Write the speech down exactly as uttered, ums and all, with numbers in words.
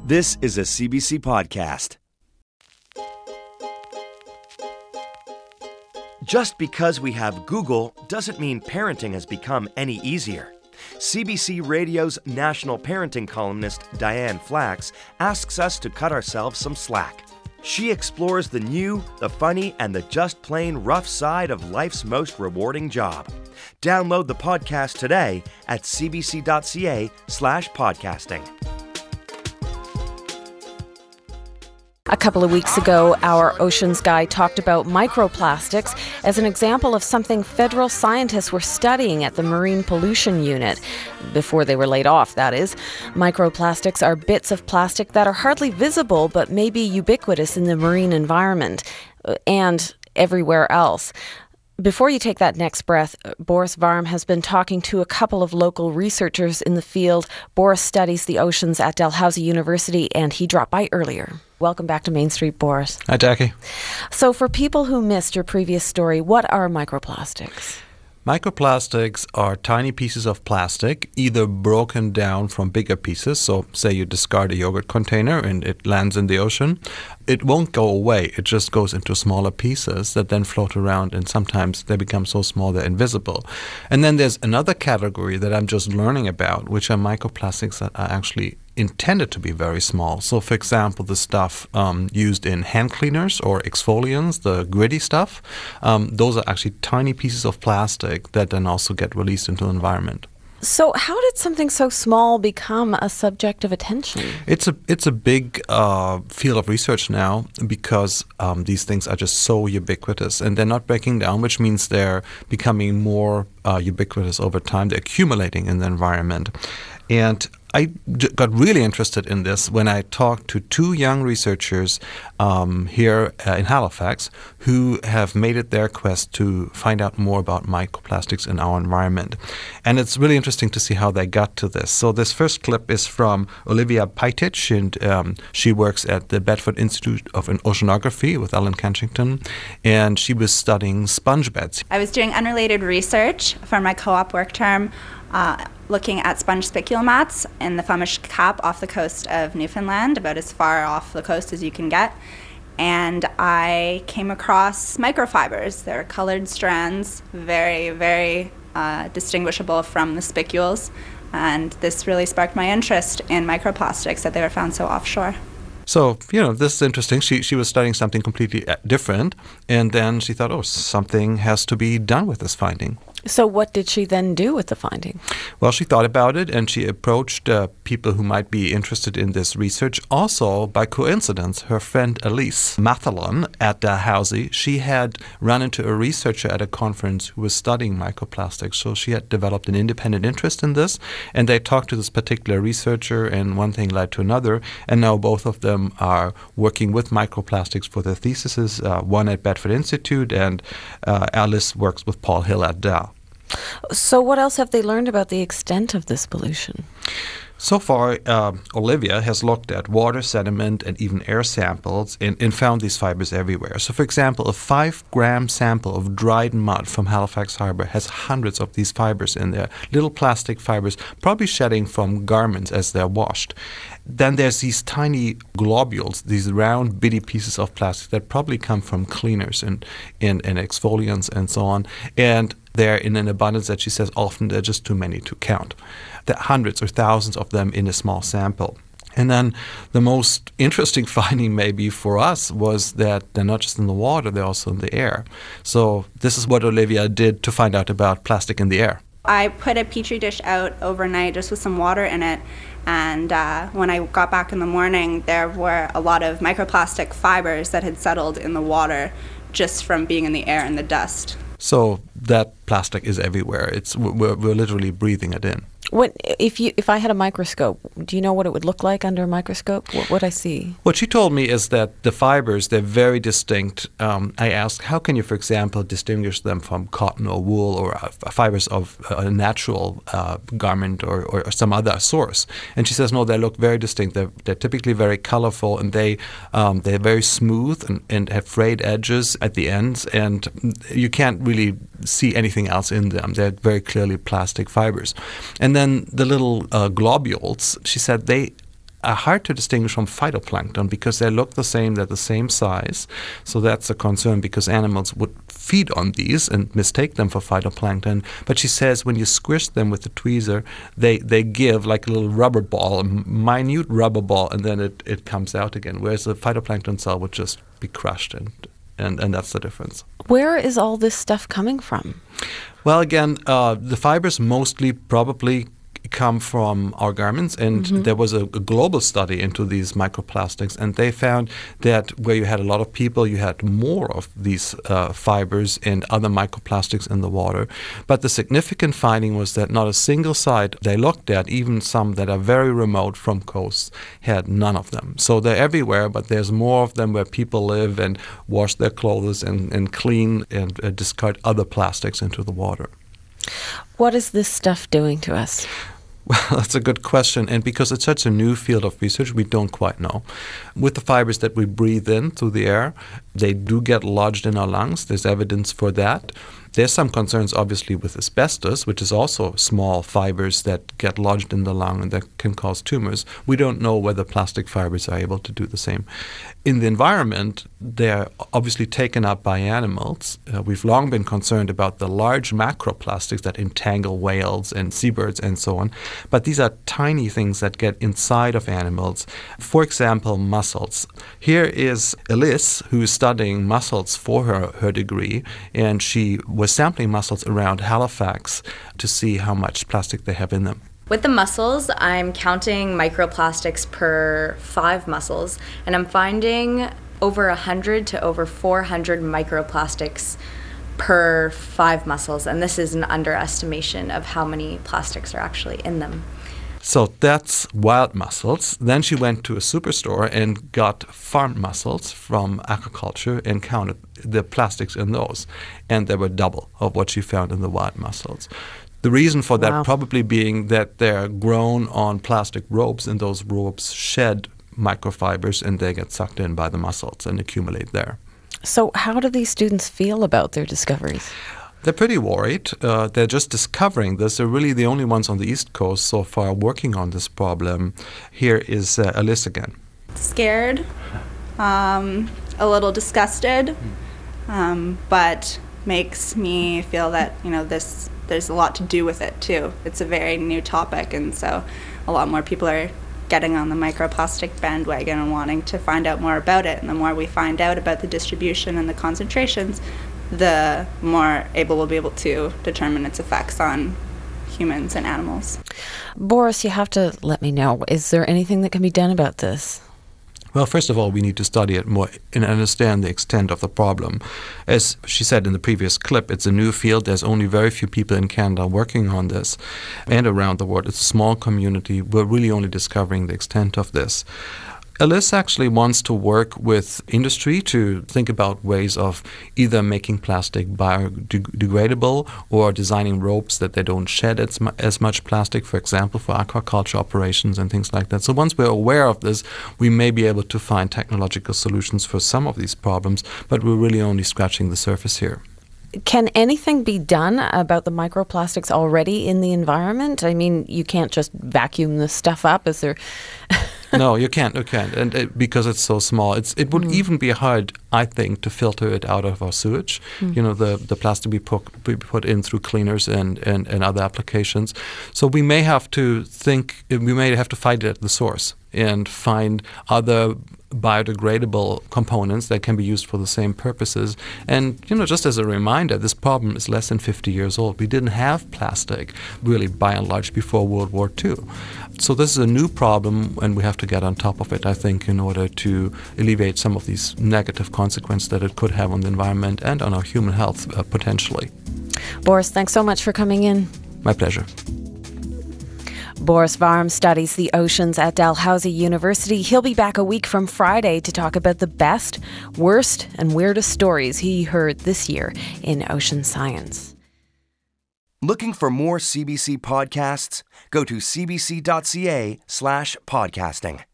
This is a C B C podcast. Just because we have Google doesn't mean parenting has become any easier. C B C Radio's national parenting columnist Diane Flax asks us to cut ourselves some slack. She explores the new, the funny, and the just plain rough side of life's most rewarding job. Download the podcast today at cbc.ca slash podcasting. A couple of weeks ago, our Oceans Guy talked about microplastics as an example of something federal scientists were studying at the Marine Pollution Unit. Before they were laid off, that is. Microplastics are bits of plastic that are hardly visible but may be ubiquitous in the marine environment and everywhere else. Before you take that next breath, Boris Varm has been talking to a couple of local researchers in the field. Boris studies the oceans at Dalhousie University, and he dropped by earlier. Welcome back to Main Street, Boris. Hi, Jackie. So for people who missed your previous story, what are microplastics? Microplastics are tiny pieces of plastic, either broken down from bigger pieces. So say you discard a yogurt container and it lands in the ocean. It won't go away. It just goes into smaller pieces that then float around, and sometimes they become so small they're invisible. And then there's another category that I'm just learning about, which are microplastics that are actually intended to be very small. So, for example, the stuff um, used in hand cleaners or exfoliants, the gritty stuff, um, those are actually tiny pieces of plastic that then also get released into the environment. So how did something so small become a subject of attention? It's a it's a big uh, field of research now because um, these things are just so ubiquitous, and they're not breaking down, which means they're becoming more uh, ubiquitous over time. They're accumulating in the environment. And I j- got really interested in this when I talked to two young researchers um, here uh, in Halifax who have made it their quest to find out more about microplastics in our environment. And it's really interesting to see how they got to this. So this first clip is from Olivia Pajtic, and um, she works at the Bedford Institute of Oceanography with Ellen Kenchington, and she was studying sponge beds. I was doing unrelated research for my co-op work term, uh, looking at sponge spicule mats in the Flemish Cap off the coast of Newfoundland, about as far off the coast as you can get. And I came across microfibers. They're colored strands, very, very uh, distinguishable from the spicules. And this really sparked my interest in microplastics, that they were found so offshore. So, you know, this is interesting. She she was studying something completely different, and then she thought, oh, something has to be done with this finding. So what did she then do with the finding? Well, she thought about it, and she approached uh, people who might be interested in this research. Also, by coincidence, her friend Elise Mathalon at Dalhousie, she had run into a researcher at a conference who was studying microplastics. So she had developed an independent interest in this, and they talked to this particular researcher, and one thing led to another. And now both of them are working with microplastics for their theses, uh, one at Bedford Institute, and uh, Alice works with Paul Hill at Dal. So what else have they learned about the extent of this pollution? So far, uh, Olivia has looked at water, sediment, and even air samples and, and found these fibers everywhere. So, for example, a five-gram sample of dried mud from Halifax Harbor has hundreds of these fibers in there, little plastic fibers, probably shedding from garments as they're washed. Then there's these tiny globules, these round, bitty pieces of plastic that probably come from cleaners and, and, and exfoliants and so on. And they're in an abundance that she says often they're just too many to count. There are hundreds or thousands of them in a small sample. And then the most interesting finding maybe for us was that they're not just in the water, they're also in the air. So this is what Olivia did to find out about plastic in the air. I put a petri dish out overnight just with some water in it, and uh, when I got back in the morning, there were a lot of microplastic fibers that had settled in the water just from being in the air and the dust. So that plastic is everywhere. It's we're, we're literally breathing it in. When, if you, if I had a microscope, do you know what it would look like under a microscope? What would I see? What she told me is that the fibers, they're very distinct. Um, I asked, how can you, for example, distinguish them from cotton or wool or uh, fibers of a natural uh, garment or, or some other source? And she says, no, they look very distinct. They're, they're typically very colorful, and they, um, they're very smooth and, and have frayed edges at the ends, and you can't really see anything else in them. They're very clearly plastic fibers. And then the little uh, globules, she said, they are hard to distinguish from phytoplankton because they look the same, they're the same size. So that's a concern because animals would feed on these and mistake them for phytoplankton. But she says when you squish them with the tweezer, they, they give like a little rubber ball, a minute rubber ball, and then it, it comes out again, whereas a phytoplankton cell would just be crushed, and, and, and that's the difference. Where is all this stuff coming from? Well, again, uh, the fibers mostly probably come from our garments, and mm-hmm. there was a, a global study into these microplastics, and they found that where you had a lot of people, you had more of these uh, fibers and other microplastics in the water. But the significant finding was that not a single site they looked at, even some that are very remote from coasts, had none of them. So they're everywhere, but there's more of them where people live and wash their clothes and, and clean and uh, discard other plastics into the water. What is this stuff doing to us? Well, that's a good question. And because it's such a new field of research, we don't quite know. With the fibers that we breathe in through the air, they do get lodged in our lungs. There's evidence for that. There's some concerns, obviously, with asbestos, which is also small fibers that get lodged in the lung and that can cause tumors. We don't know whether plastic fibers are able to do the same. In the environment, they're obviously taken up by animals. Uh, we've long been concerned about the large macroplastics that entangle whales and seabirds and so on. But these are tiny things that get inside of animals. For example, mussels. Here is Elise, who is studying mussels for her, her degree, and she was sampling mussels around Halifax to see how much plastic they have in them. With the mussels, I'm counting microplastics per five mussels, and I'm finding over one hundred to over four hundred microplastics per five mussels, and this is an underestimation of how many plastics are actually in them. So that's wild mussels. Then she went to a superstore and got farmed mussels from aquaculture and counted the plastics in those. And they were double of what she found in the wild mussels. The reason for that Wow. probably being that they're grown on plastic ropes, and those ropes shed microfibers and they get sucked in by the mussels and accumulate there. So how do these students feel about their discoveries? They're pretty worried. Uh, they're just discovering this. They're really the only ones on the East Coast so far working on this problem. Here is uh, Elise again. Scared, um, a little disgusted, um, but makes me feel that, you know, this there's a lot to do with it too. It's a very new topic, and so a lot more people are getting on the microplastic bandwagon and wanting to find out more about it. And the more we find out about the distribution and the concentrations, the more able we'll be able to determine its effects on humans and animals. Boris, you have to let me know, is there anything that can be done about this? Well, first of all, we need to study it more and understand the extent of the problem. As she said in the previous clip, it's a new field. There's only very few people in Canada working on this and around the world. It's a small community. We're really only discovering the extent of this. Elise actually wants to work with industry to think about ways of either making plastic biodegradable or designing ropes that they don't shed as, mu- as much plastic, for example, for aquaculture operations and things like that. So once we're aware of this, we may be able to find technological solutions for some of these problems, but we're really only scratching the surface here. Can anything be done about the microplastics already in the environment? I mean, you can't just vacuum this stuff up, is there? No, you can't. You can't, and it, because it's so small, it's it would mm. even be hard, I think, to filter it out of our sewage. Mm. You know, the the plastic we put we put in through cleaners and, and, and other applications. So we may have to think. We may have to find it at the source and find other biodegradable components that can be used for the same purposes. And, you know, just as a reminder, this problem is less than fifty years old. We didn't have plastic, really, by and large, before World War Two. So this is a new problem, and we have to get on top of it, I think, in order to alleviate some of these negative consequences that it could have on the environment and on our human health, uh, potentially. Boris, thanks so much for coming in. My pleasure. Boris Varm studies the oceans at Dalhousie University. He'll be back a week from Friday to talk about the best, worst, and weirdest stories he heard this year in ocean science. Looking for more C B C podcasts? Go to cbc.ca slash podcasting.